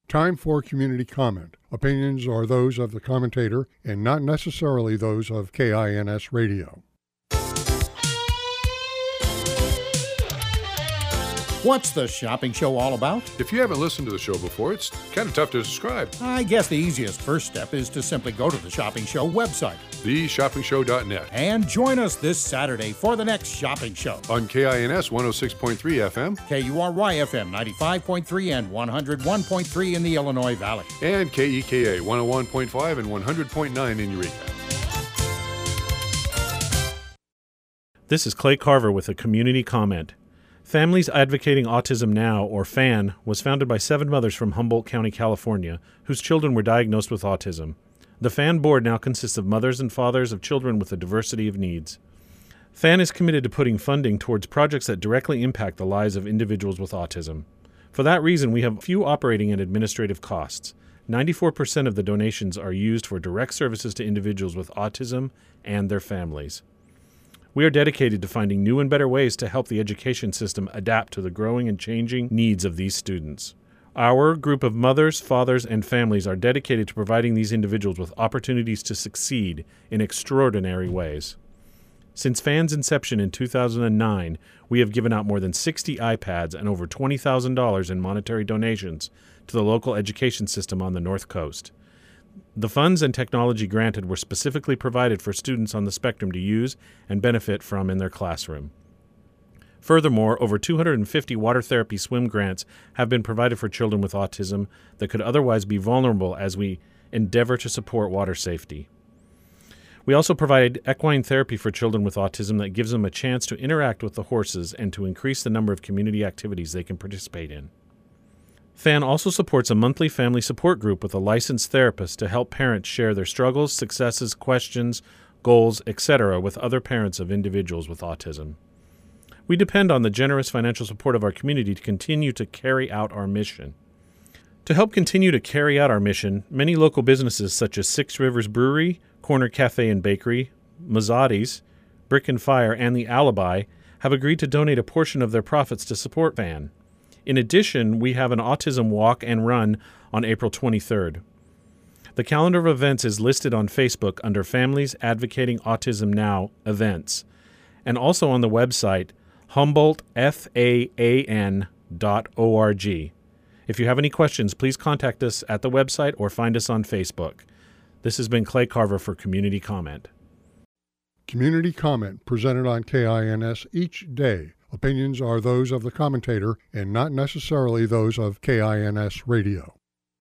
Time for community comment. Opinions are those of the commentator and not necessarily those of KINS Radio. What's the shopping show all about? If you haven't listened to the show before, it's kind of tough to describe. I guess the easiest first step is to simply go to the Shopping Show website, theshoppingshow.net, and join us this Saturday for the next shopping show. On KINS 106.3 FM, KURY FM 95.3 and 101.3 in the Illinois Valley, and KEKA 101.5 and 100.9 in Eureka. This is Clay Carver with a community comment. Families Advocating Autism Now, or FAN, was founded by 7 mothers from Humboldt County, California, whose children were diagnosed with autism. The FAN board now consists of mothers and fathers of children with a diversity of needs. FAN is committed to putting funding towards projects that directly impact the lives of individuals with autism. For that reason, we have few operating and administrative costs. 94% of the donations are used for direct services to individuals with autism and their families. We are dedicated to finding new and better ways to help the education system adapt to the growing and changing needs of these students. Our group of mothers, fathers, and families are dedicated to providing these individuals with opportunities to succeed in extraordinary ways. Since FAN's inception in 2009, we have given out more than 60 iPads and over $20,000 in monetary donations to the local education system on the North Coast. The funds and technology granted were specifically provided for students on the spectrum to use and benefit from in their classroom. Furthermore, over 250 water therapy swim grants have been provided for children with autism that could otherwise be vulnerable as we endeavor to support water safety. We also provide equine therapy for children with autism that gives them a chance to interact with the horses and to increase the number of community activities they can participate in. FAN also supports a monthly family support group with a licensed therapist to help parents share their struggles, successes, questions, goals, etc. with other parents of individuals with autism. We depend on the generous financial support of our community to continue to carry out our mission. To help continue to carry out our mission, many local businesses such as Six Rivers Brewery, Corner Cafe and Bakery, Mazzotti's, Brick and Fire, and The Alibi have agreed to donate a portion of their profits to support FAN. In addition, we have an autism walk and run on April 23rd. The calendar of events is listed on Facebook under Families Advocating Autism Now events, and also on the website humboldtfaan.org. If you have any questions, please contact us at the website or find us on Facebook. This has been Clay Carver for Community Comment. Community comment presented on KINS each day. Opinions are those of the commentator and not necessarily those of KINS Radio.